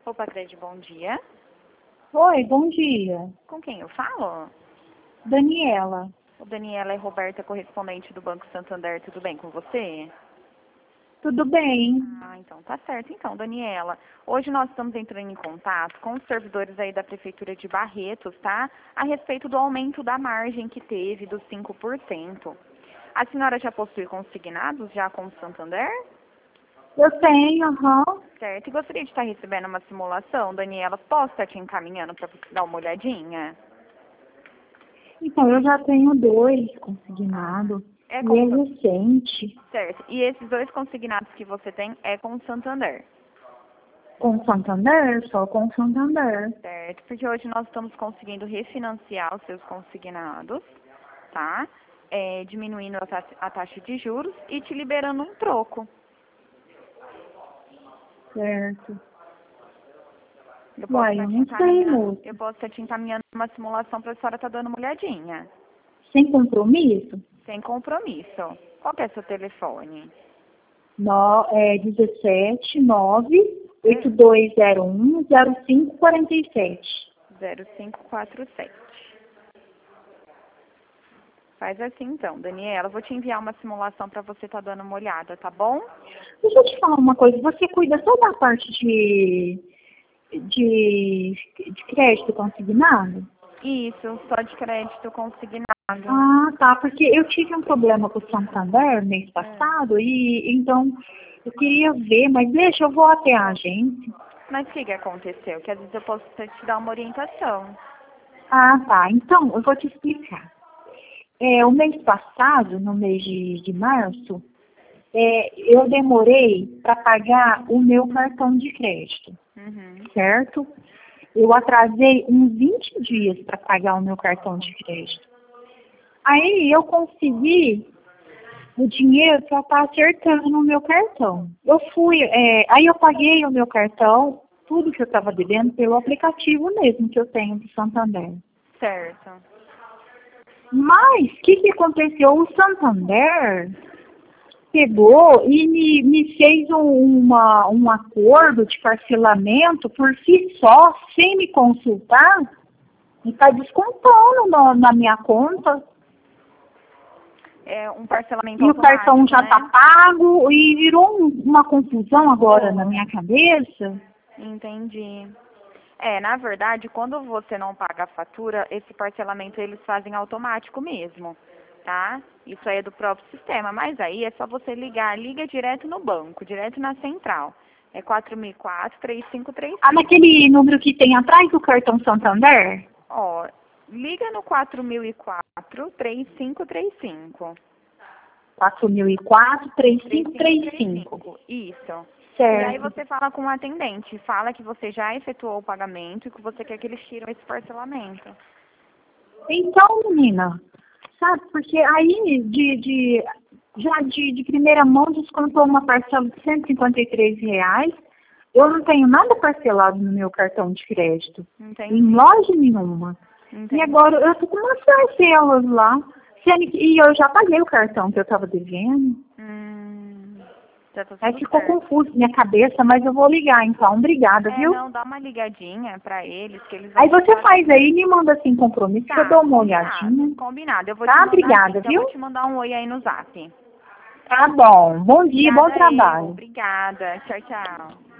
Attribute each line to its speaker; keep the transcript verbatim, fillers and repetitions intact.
Speaker 1: Opa, Cred, bom dia.
Speaker 2: Oi, bom dia.
Speaker 1: Com quem eu falo?
Speaker 2: Daniela.
Speaker 1: O Daniela é Roberta, correspondente do Banco Santander. Tudo bem com você?
Speaker 2: Tudo bem?
Speaker 1: Ah, então tá certo. Então, Daniela, hoje nós estamos entrando em contato com os servidores aí da Prefeitura de Barretos, tá? A respeito do aumento da margem que teve dos cinco por cento. A senhora já possui consignados já com o Santander?
Speaker 2: Eu tenho, aham.
Speaker 1: Certo. E gostaria de estar recebendo uma simulação, Daniela. Posso estar te encaminhando para você dar uma olhadinha?
Speaker 2: Então, eu já tenho dois consignados.
Speaker 1: É
Speaker 2: E
Speaker 1: com
Speaker 2: é
Speaker 1: o
Speaker 2: recente.
Speaker 1: Certo. E esses dois consignados que você tem é com o Santander?
Speaker 2: Com Santander? Só com Santander.
Speaker 1: Certo. Porque hoje nós estamos conseguindo refinanciar os seus consignados, tá? É, diminuindo a, ta a taxa de juros e te liberando um troco.
Speaker 2: Certo.
Speaker 1: Eu posso
Speaker 2: Uai,
Speaker 1: estar
Speaker 2: eu
Speaker 1: te
Speaker 2: não sei,
Speaker 1: encaminhando,
Speaker 2: moça.
Speaker 1: eu posso estar te encaminhando uma simulação para a senhora estar dando uma olhadinha.
Speaker 2: Sem compromisso?
Speaker 1: Sem compromisso. Qual que é seu telefone?
Speaker 2: No, é dezessete, nove, oito dois zero um, zero cinco quatro sete.
Speaker 1: zero cinco quatro sete. Faz assim então, Daniela. Eu vou te enviar uma simulação para você estar dando uma olhada, tá bom?
Speaker 2: Deixa eu te falar uma coisa. Você cuida só da parte de, de, de crédito consignado?
Speaker 1: Isso, só de crédito consignado.
Speaker 2: Ah, tá. Porque eu tive um problema com o Santander mês passado e então eu queria ver, mas deixa, eu vou até a agência.
Speaker 1: Mas o que, que aconteceu? Que às vezes eu posso te dar uma orientação.
Speaker 2: Ah, tá. Então, eu vou te explicar. É, o mês passado, no mês de, de março, é, eu demorei para pagar o meu cartão de crédito,
Speaker 1: Uhum.
Speaker 2: certo? Eu atrasei uns vinte dias para pagar o meu cartão de crédito. Aí eu consegui o dinheiro para estar acertando no meu cartão. Eu fui, é, aí eu paguei o meu cartão, tudo que eu estava devendo, pelo aplicativo mesmo que eu tenho do Santander.
Speaker 1: Certo.
Speaker 2: Mas, o que, que aconteceu? O Santander pegou e me, me fez um, uma, um acordo de parcelamento por si só, sem me consultar, e está descontando na, na minha conta.
Speaker 1: É um parcelamento
Speaker 2: E o cartão já está
Speaker 1: né?
Speaker 2: pago e virou um, uma confusão agora
Speaker 1: Oh.
Speaker 2: na minha cabeça.
Speaker 1: Entendi. É, na verdade, quando você não paga a fatura, esse parcelamento eles fazem automático mesmo, tá? Isso aí é do próprio sistema, mas aí é só você ligar, liga direto no banco, direto na central. É quatro mil e quatro, três cinco três cinco.
Speaker 2: Ah, naquele número que tem atrás do cartão Santander?
Speaker 1: Ó, liga no quatro mil e quatro, três cinco três cinco.
Speaker 2: quatro mil e quatro, três cinco três cinco.
Speaker 1: Isso.
Speaker 2: Certo.
Speaker 1: E aí você fala com o atendente, fala que você já efetuou o pagamento e que você quer que eles tiram esse parcelamento.
Speaker 2: Então, menina, sabe, porque aí de, de, já de, de primeira mão descontou uma parcela de cento e cinquenta e três reais. Eu não tenho nada parcelado no meu cartão de crédito.
Speaker 1: Entendi.
Speaker 2: Em loja nenhuma.
Speaker 1: Entendi.
Speaker 2: E agora eu tô com umas parcelas lá. E eu já paguei o cartão que eu estava devendo.
Speaker 1: Hum, já tá
Speaker 2: Aí
Speaker 1: tudo
Speaker 2: ficou
Speaker 1: certo.
Speaker 2: confuso minha cabeça, mas eu vou ligar então. Obrigada,
Speaker 1: É,
Speaker 2: viu?
Speaker 1: não, dá uma ligadinha pra eles, que eles vão...
Speaker 2: Aí você faz aí e me manda assim compromisso,
Speaker 1: Tá,
Speaker 2: que eu dou uma
Speaker 1: combinado,
Speaker 2: olhadinha.
Speaker 1: combinado. Eu vou
Speaker 2: Tá,
Speaker 1: te mandar,
Speaker 2: obrigada,
Speaker 1: então eu
Speaker 2: viu?
Speaker 1: vou te mandar um oi aí no zap.
Speaker 2: Tá bom. Bom dia, bom
Speaker 1: Obrigada eu,
Speaker 2: trabalho.
Speaker 1: obrigada. Tchau, tchau.